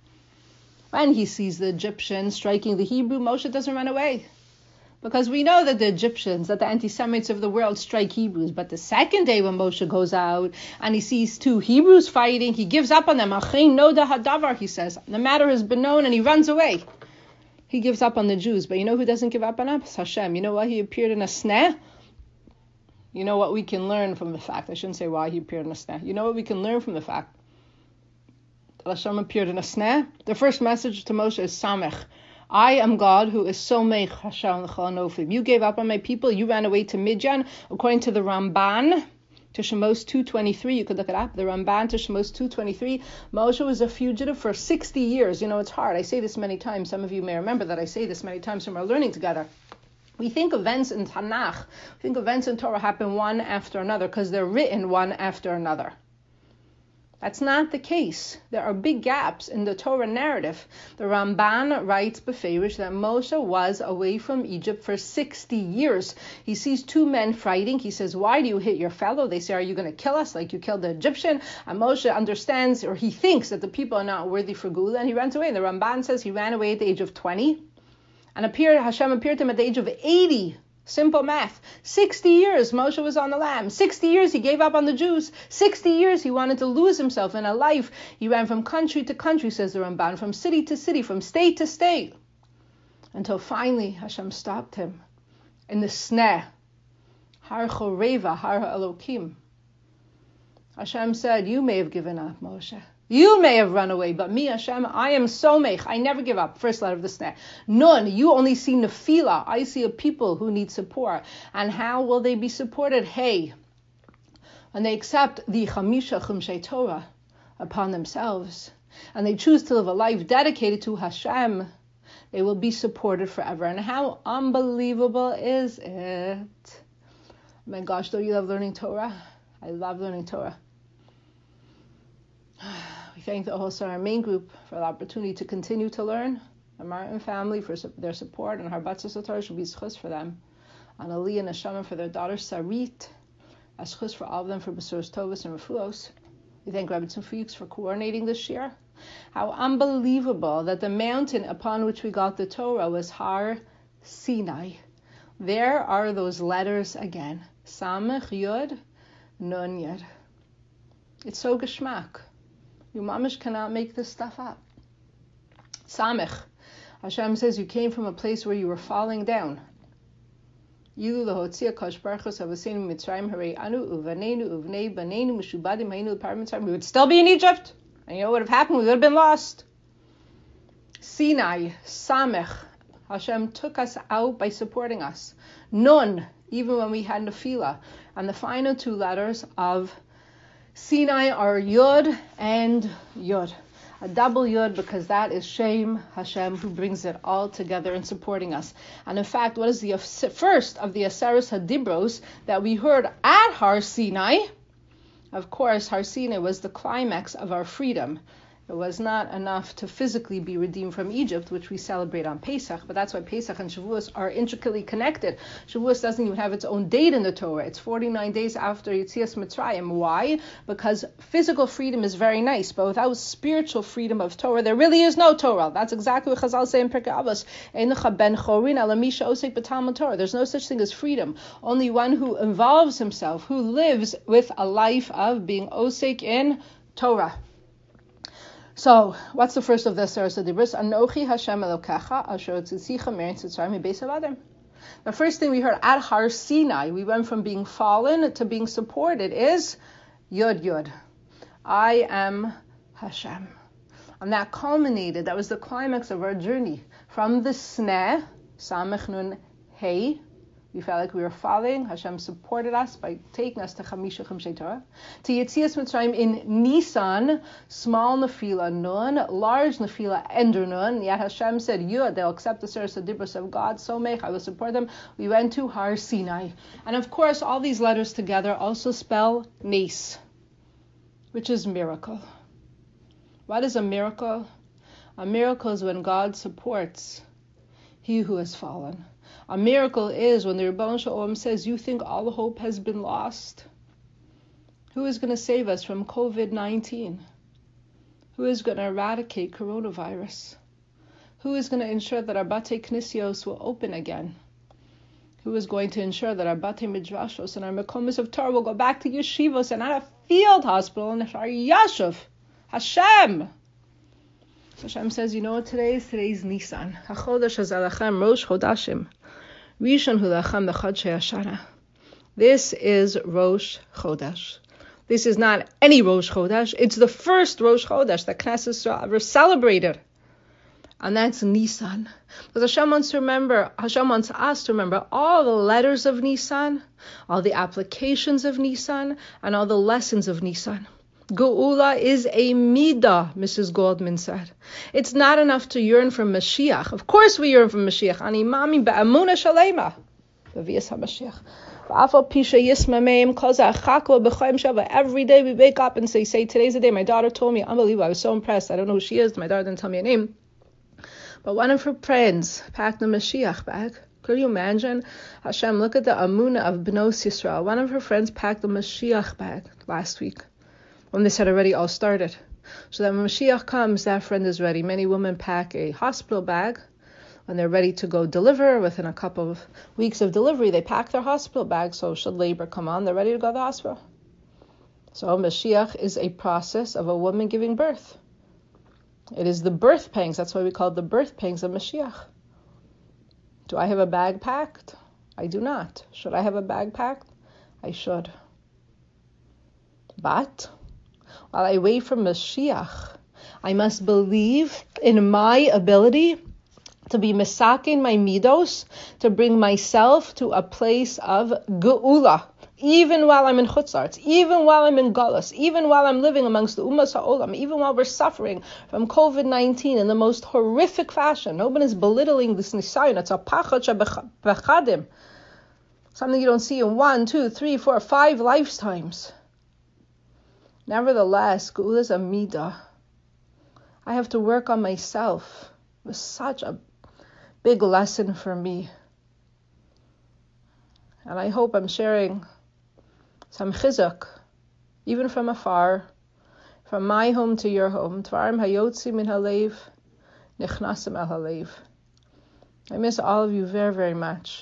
When he sees the Egyptians striking the Hebrew, Moshe doesn't run away. Because we know that the Egyptians, that the anti-Semites of the world strike Hebrews. But the second day when Moshe goes out and he sees two Hebrews fighting, he gives up on them. Achein noda hadavar, he says. The matter has been known and he runs away. He gives up on the Jews. But you know who doesn't give up on us? Hashem. You know why he appeared in a sneh? You know what we can learn from the fact. I shouldn't say why he appeared in a sneh. You know what we can learn from the fact that Hashem appeared in a sneh? The first message to Moshe is Samech. I am God who is Somech Hashem L'chol Anofim. You gave up on my people. You ran away to Midian. According to the Ramban, to Shemos two twenty-three, you could look it up. The Ramban to Shemos two twenty-three, Moshe was a fugitive for sixty years. You know, it's hard. I say this many times. Some of you may remember that I say this many times when we're learning together. We think events in Tanakh, we think events in Torah happen one after another because they're written one after another. That's not the case. There are big gaps in the Torah narrative. The Ramban writes beferish that Moshe was away from Egypt for sixty years. He sees two men fighting. He says, why do you hit your fellow? They say, are you going to kill us like you killed the Egyptian? And Moshe understands, or he thinks that the people are not worthy for Gula, and he runs away. And the Ramban says he ran away at the age of twenty, and appeared, Hashem appeared to him at the age of eighty. Simple math. sixty years Moshe was on the lam. sixty years he gave up on the Jews. sixty years he wanted to lose himself in a life. He ran from country to country, says the Ramban, from city to city, from state to state, until finally Hashem stopped him in the sneh. Har Choreva, Har Elokim. Hashem said, you may have given up, Moshe. You may have run away, but me, Hashem, I am Somech. I never give up. First letter of the sneh. Nun, you only see Nefila. I see a people who need support. And how will they be supported? Hey, when they accept the Chamisha Chumshei Torah upon themselves. and they choose to live a life dedicated to Hashem, they will be supported forever. And how unbelievable is it? My gosh, don't you love learning Torah? I love learning Torah. We thank the Ohel Sarah main group for the opportunity to continue to learn. The Martin family for their support, and Harbatzas Torah should be zchus for them. And Aliyah and Neshama for their daughter Sarit. Zchus for all of them for Besuros Tovos and Refuos. We thank Rabbi Tzim Fuchs for coordinating this year. How unbelievable that the mountain upon which we got the Torah was Har Sinai. There are those letters again. Samech Yud Nun Yud. It's so geschmack. You mamish cannot make this stuff up. Samech. Hashem says you came from a place where you were falling down. You would still be in Egypt. And you know what would have happened? We would have been lost. Sinai, Samech. Hashem took us out by supporting us. Nun, even when we had Nefila. And the final two letters of Sinai are Yud and Yud. A double Yud, because that is Shem Hashem, who brings it all together in supporting us. And in fact, what is the first of the Aseres Hadibros that we heard at Har Sinai? Of course, Har Sinai was the climax of our freedom. It was not enough to physically be redeemed from Egypt, which we celebrate on Pesach, but that's why Pesach and Shavuos are intricately connected. Shavuos doesn't even have its own date in the Torah. It's forty-nine days after Yetzias Mitzrayim. Why? Because physical freedom is very nice, but without spiritual freedom of Torah, there really is no Torah. That's exactly what Chazal say in Pirkei Avos. Einecha ben chorin ala misha osek b'talmud Torah. There's no such thing as freedom. Only one who involves himself, who lives with a life of being osek in Torah. So, what's the first of the Aseres Hadibros? Anochi Hashem Elokecha Asher Tzitzicha Me'eretz Mitzrayim Mibeis Avadim. The first thing we heard at Har Sinai, we went from being fallen to being supported, is Yud Yud. I am Hashem. And that culminated, that was the climax of our journey. From the Sneh, Samech Nun Hey, we felt like we were falling. Hashem supported us by taking us to Chamisha Chimshei Torah. To Yetzias Mitzrayim in Nisan, small Nefila Nun, large Nefila Ender Nun. Yet Hashem said, Yud, they'll accept the Aseres Hadibros of God, so mech, I will support them. We went to Har Sinai. And of course, all these letters together also spell Nes, which is miracle. What is a miracle? A miracle is when God supports he who has fallen. A miracle is when the Rebbeinu Shalom says, you think all hope has been lost? Who is going to save us from covid nineteen? Who is going to eradicate coronavirus? Who is going to ensure that our Batei Knisios will open again? Who is going to ensure that our Batei Midrashos and our Mekomos of Torah will go back to yeshivos and not a field hospital in our Yashuv? Hashem! Hashem says, you know what today is? Today is Nisan. HaChodesh HaZalachem Rosh Chodashim. Rishon Hu Lachem B'Chodshei Hashana. This is Rosh Chodesh. This is not any Rosh Chodesh. It's the first Rosh Chodesh that Knesset ever celebrated. And that's Nisan. Because Hashem wants to remember, Hashem wants us to remember all the letters of Nisan, all the applications of Nisan, and all the lessons of Nisan. Geula is a midah, Missus Goldman said. It's not enough to yearn for Mashiach. Of course we yearn for Mashiach. Ani mami ba'amuna shalema. B'vias HaMashiach. Every day we wake up and say, say, today's the day. My daughter told me, unbelievable. I was so impressed. I don't know who she is. My daughter didn't tell me a name. But one of her friends packed the Mashiach bag. Could you imagine? Hashem, look at the Amunah of Bnos Yisrael. One of her friends packed the Mashiach bag last week, when this had already all started. So that when Mashiach comes, that friend is ready. Many women pack a hospital bag. When they're ready to go deliver, within a couple of weeks of delivery, they pack their hospital bag, so should labor come on, they're ready to go to the hospital. So Mashiach is a process of a woman giving birth. It is the birth pangs. That's why we call it the birth pangs of Mashiach. Do I have a bag packed? I do not. Should I have a bag packed? I should. But while I wait for Mashiach, I must believe in my ability to be misakin my midos, to bring myself to a place of geula. even while I'm in Chutzarts, even while I'm in Galus, even while I'm living amongst the Ummas HaOlam, even while we're suffering from covid nineteen in the most horrific fashion. Nobody is belittling this Nisayon. It's a pachot shebechadim. Something you don't see in one, two, three, four, five lifetimes. Nevertheless, Geula is a midah. I have to work on myself. It was such a big lesson for me. And I hope I'm sharing some chizuk, even from afar, from my home to your home. Tvarim hayotzi min halev, nichnasim el halev. I miss all of you very, very much.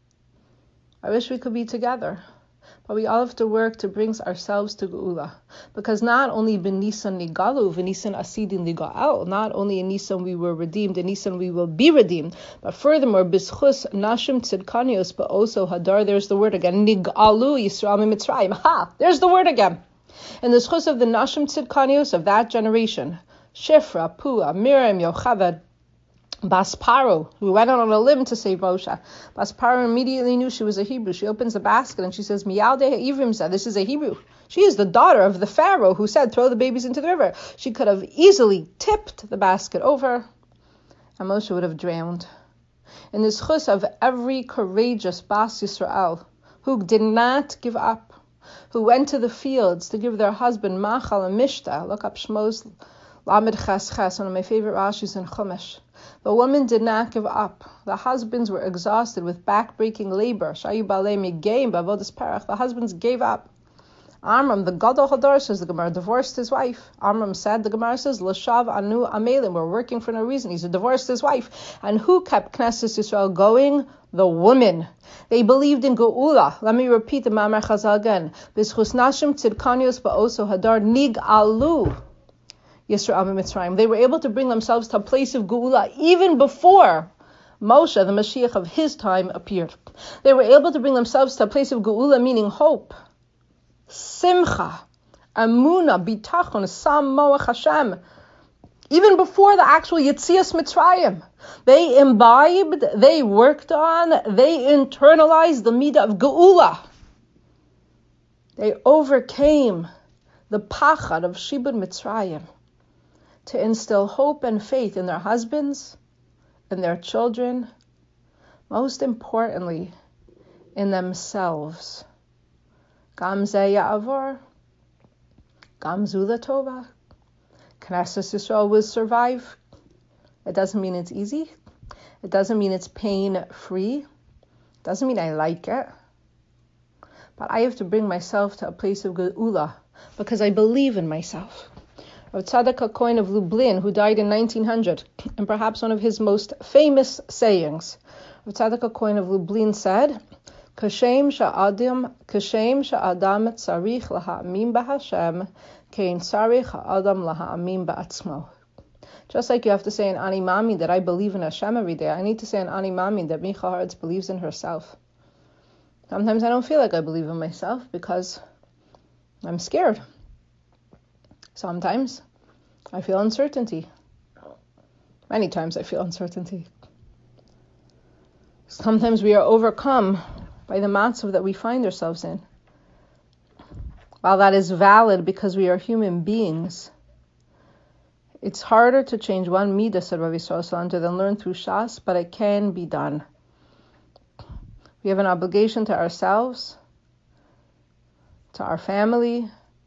I wish we could be together, but we all have to work to bring ourselves to Geula. Because not only ben Nisan nigalu, ben Nisan asidin ligael, not only in Nisan we were redeemed, in Nisan we will be redeemed, but furthermore, bischus nashim tzidkanios, but also hadar, there's the word again, nigalu Yisrael mitzrayim. Ha! There's the word again. And the schus of the nashim tzidkanios of that generation, Shifra, Pua, Miriam, Yocheved, Bas Paro, who went out on a limb to save Moshe. Bas Paro immediately knew she was a Hebrew. She opens the basket and she says, Miyalde Ivrim said, this is a Hebrew. She is the daughter of the Pharaoh who said, throw the babies into the river. She could have easily tipped the basket over and Moshe would have drowned. In this chus of every courageous Bas Yisrael who did not give up, who went to the fields to give their husband Machal and Mishta, look up Shmos Lamed Ches Ches, one of my favorite Rashis in Chumash. The women did not give up. The husbands were exhausted with back-breaking labor. The husbands gave up. Amram, the Gadol Hadar, says the Gemara, divorced his wife. Amram said, the Gemara says, L'shav anu amelim, we're working for no reason. He's divorced his wife. And who kept Knesset Yisrael going? The women. They believed in Geula. Let me repeat the Ma'amar Chazal again. B'schus nashim tzidkanios ba'oso hadar nig alu. Yisrael Mitzrayim. They were able to bring themselves to a place of Geula even before Moshe, the Mashiach of his time, appeared. They were able to bring themselves to a place of Geula, meaning hope, simcha, amuna, bitachon, sam moach Hashem. Even before the actual Yetzias Mitzrayim, they imbibed, they worked on, they internalized the midah of Geula. They overcame the pachad of Shibud Mitzrayim to instill hope and faith in their husbands, in their children, most importantly, in themselves. Gam ze ya'avor, gam zu latova. Knesset Yisrael will survive. It doesn't mean it's easy. It doesn't mean it's pain-free. It doesn't mean I like it. But I have to bring myself to a place of Geula because I believe in myself. Rav Tzadok HaKohen of Lublin, who died in nineteen hundred, and perhaps one of his most famous sayings, Rav Tzadok HaKohen of Lublin said, Kashem sha'adam, kashem sha'adam tzarich laha'amim b'Hashem, kein tzarich ha'adam laha'amim ba'atzmo. Just like you have to say in Ani Mami that I believe in Hashem every day, I need to say in Ani Mami that Micha Haaretz believes in herself. Sometimes I don't feel like I believe in myself because I'm scared. Sometimes I feel uncertainty. Many times I feel uncertainty. Sometimes we are overcome by the matzav that we find ourselves in. While that is valid because we are human beings, it's harder to change one midah, said Rav Yisrael Salanter, than learn through Shas, but it can be done. We have an obligation to ourselves, to our family,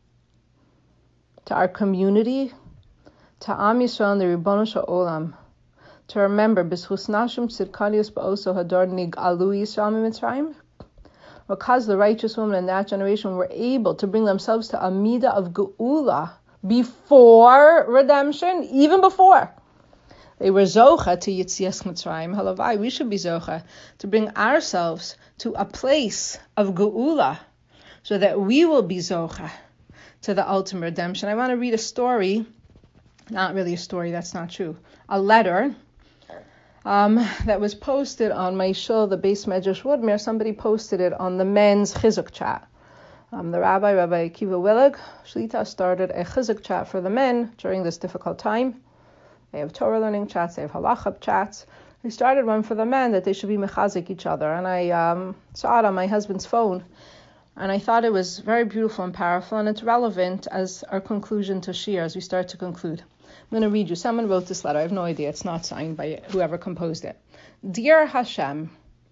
to our community, to Am Yisrael and the Ribono Shel Olam, to remember, B'schus nashim tzidkanios ba'oso hadar nig'alu Yisrael mitzrayim, because the righteous women in that generation were able to bring themselves to a midah of Geula before redemption, even before. They were zocha to Yetzias Mitzrayim. Halavai, we should be zocha to bring ourselves to a place of Geula so that we will be zocha to the ultimate redemption. I want to read a story, not really a story, that's not true, a letter um, that was posted on my show, the Beis Medrash Woodmere. Somebody posted it on the men's Chizuk chat. Um, the rabbi, Rabbi Akiva Willig, Shlita, started a Chizuk chat for the men during this difficult time. They have Torah learning chats, they have halacha chats. He started one for the men that they should be mechazik each other. And I um, saw it on my husband's phone. And I thought it was very beautiful and powerful, and it's relevant as our conclusion to Shir, as we start to conclude. I'm going to read you. Someone wrote this letter. I have no idea. It's not signed by whoever composed it. Dear Hashem,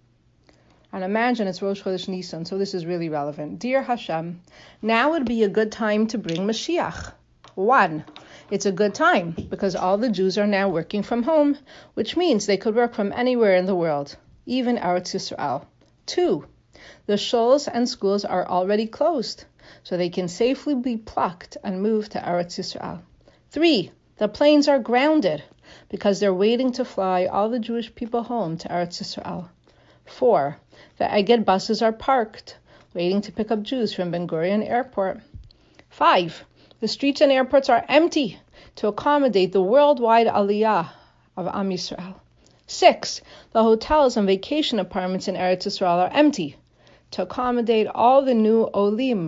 and imagine it's Rosh Chodesh Nisan, so this is really relevant. Dear Hashem, now would be a good time to bring Mashiach. One, it's a good time because all the Jews are now working from home, which means they could work from anywhere in the world, even Eretz Yisrael. Two, the shuls and schools are already closed, so they can safely be plucked and moved to Eretz Yisrael. Three, the planes are grounded because they're waiting to fly all the Jewish people home to Eretz Yisrael. Four, the Egged buses are parked, waiting to pick up Jews from Ben Gurion Airport. Five, the streets and airports are empty to accommodate the worldwide aliyah of Am Yisrael. Six, the hotels and vacation apartments in Eretz Yisrael are empty to accommodate all the new olim.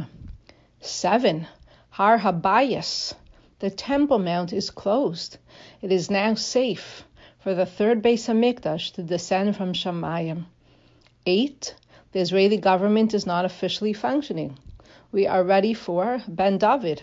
Seven, Har Habayis, the Temple Mount is closed. It is now safe for the third Beis HaMikdash to descend from Shamayim. Eight, the Israeli government is not officially functioning. We are ready for Ben David.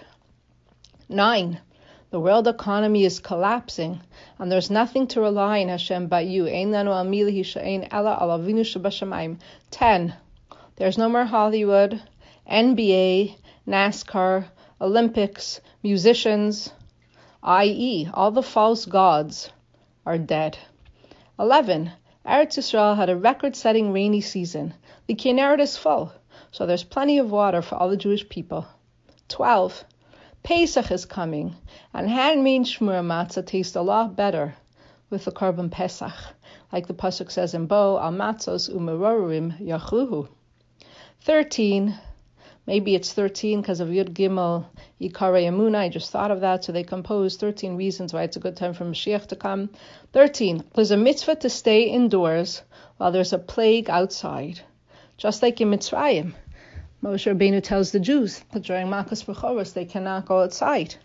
Nine, the world economy is collapsing, and there's nothing to rely on Hashem but you. Ein lanu al milihi she'ein ela al Avinu shebashamayim. Ten, there's no more Hollywood, N B A, NASCAR, Olympics, musicians, that is, all the false gods are dead. Eleven, Eretz Yisrael had a record-setting rainy season. The Kinneret is full, so there's plenty of water for all the Jewish people. Twelve, Pesach is coming, and handmade shmur matzah tastes a lot better with the Korban Pesach, like the pasuk says in Bo, al matzos umerorim yachluhu. Thirteen, maybe it's thirteen because of Yud Gimel Yikare Yamuna. I just thought of that, so they composed thirteen reasons why it's a good time for Mashiach to come. Thirteen, there's a mitzvah to stay indoors while there's a plague outside, just like in Mitzrayim. Moshe Rabbeinu tells the Jews that during Makas B'choros they cannot go outside.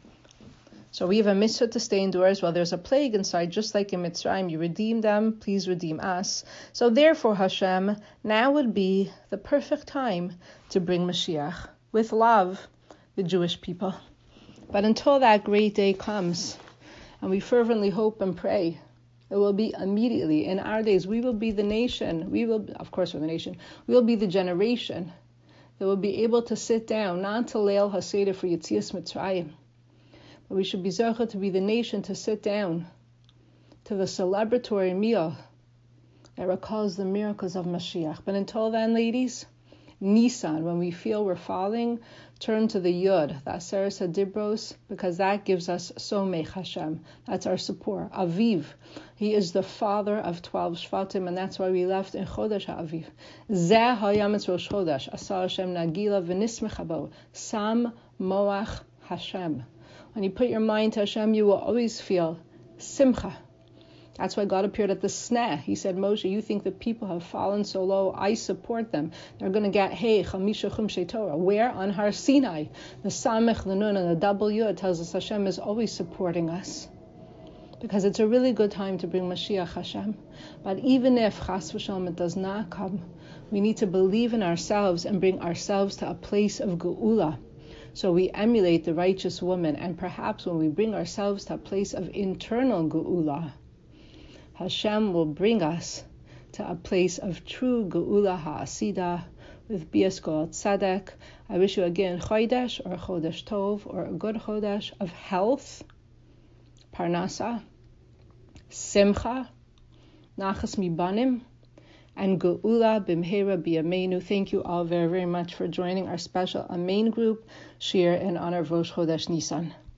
So we have a mitzvah to stay indoors while there's a plague inside, just like in Mitzrayim. You redeem them, please redeem us. So therefore, Hashem, now would be the perfect time to bring Mashiach, with love, the Jewish people. But until that great day comes, and we fervently hope and pray, it will be immediately. In our days, we will be the nation, we will, of course we're the nation, we will be the generation that will be able to sit down, not to Leil HaSeder for Yetzias Mitzrayim, but we should be zocheh to be the nation to sit down to the celebratory meal that recalls the miracles of Mashiach. But until then, ladies, Nisan, when we feel we're falling, turn to the Yud, the Aseres HaDibros, because that gives us Somech Hashem. That's our support. Aviv, he is the father of twelve Shvatim, and that's why we left in Chodesh HaAviv. Zeh hayametz Rosh Chodesh, Asar Hashem Nagila v'nismech bo, Sam Moach Hashem. When you put your mind to Hashem, you will always feel simcha. That's why God appeared at the sneh. He said, Moshe, you think the people have fallen so low, I support them. They're going to get, hey, chamisha chumshei Torah. Where? On Har Sinai. The samech, the nun, and the double yud tells us Hashem is always supporting us. Because it's a really good time to bring Mashiach Hashem. But even if, chas v'shalom, it does not come, we need to believe in ourselves and bring ourselves to a place of geula. So we emulate the righteous woman, and perhaps when we bring ourselves to a place of internal geula, Hashem will bring us to a place of true geula ha'asida with bias kol tzedek. I wish you again chodesh or chodesh tov or a good chodesh of health, parnasa, simcha, nachas mibanim, and geula bimhera biyamenu. Thank you all very, very much for joining our special Amen group shir in honor of Rosh Chodesh Nisan.